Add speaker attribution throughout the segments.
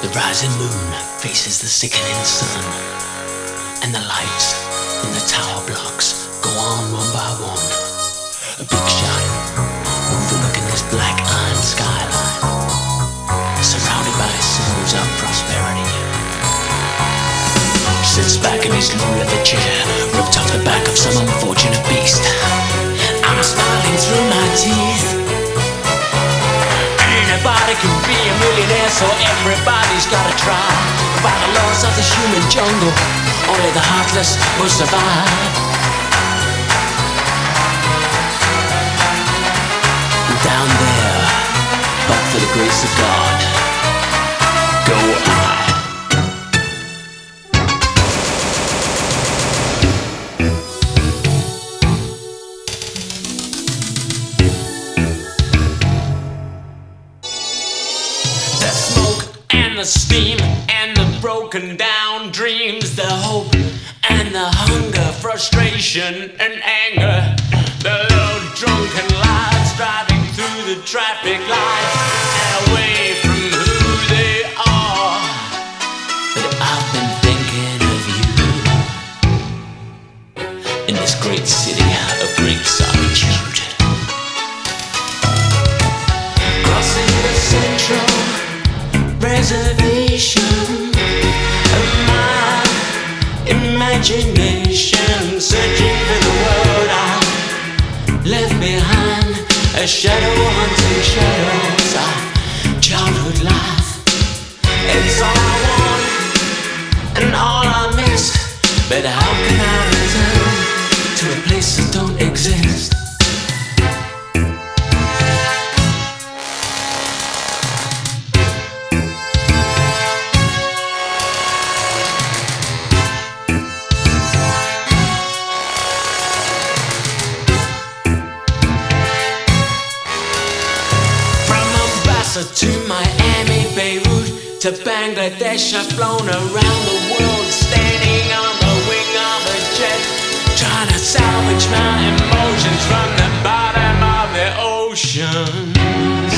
Speaker 1: The rising moon faces the sickening sun, and the lights in the tower blocks go on one by one. A big shot overlooking this black iron skyline, surrounded by symbols of prosperity. Sits back in his new leather chair, ripped off the back of some unfortunate beast. I'm smiling through my teeth. Anybody can be a millionaire, so everybody's gotta try. By the laws of the human jungle, only the heartless will survive. Down there, but for the grace of God, go I. And the steam and the broken down dreams, the hope and the hunger, frustration and anger, the little drunken lights driving through the traffic lights and away from who they are. But I've been thinking of you in this great city of great solitude, crossing the central reservation of my imagination, searching for the world I left behind, a shadow hunting shadows of childhood life. It's all I want and all I miss, but how can I return to a place that don't exist? To Miami, Beirut, to Bangladesh, I've flown around the world, standing on the wing of a jet, trying to salvage my emotions from the bottom of the oceans.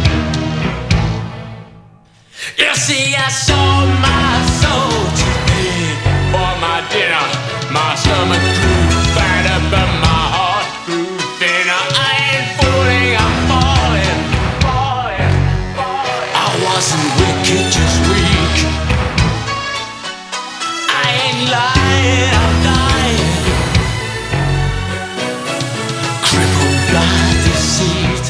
Speaker 1: You see, I sold my soul to pay for my dinner. My stomach grew fatter, but my heart grew thinner. I ain't fooling, I'm falling. Wasn't wicked, just weak. I ain't lying, I'm dying, crippled by deceit.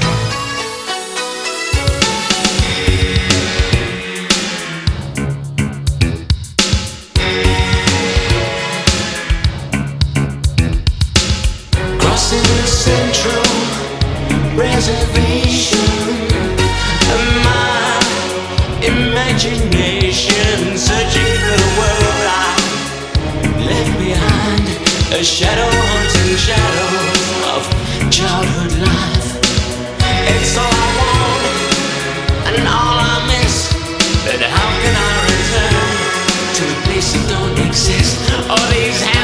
Speaker 1: Crossing the central reservation of my imagination, searching for the world I left behind, a shadow hunting shadows of childhood life. It's all I want and all I miss, but how can I return to a place that don't exist? All these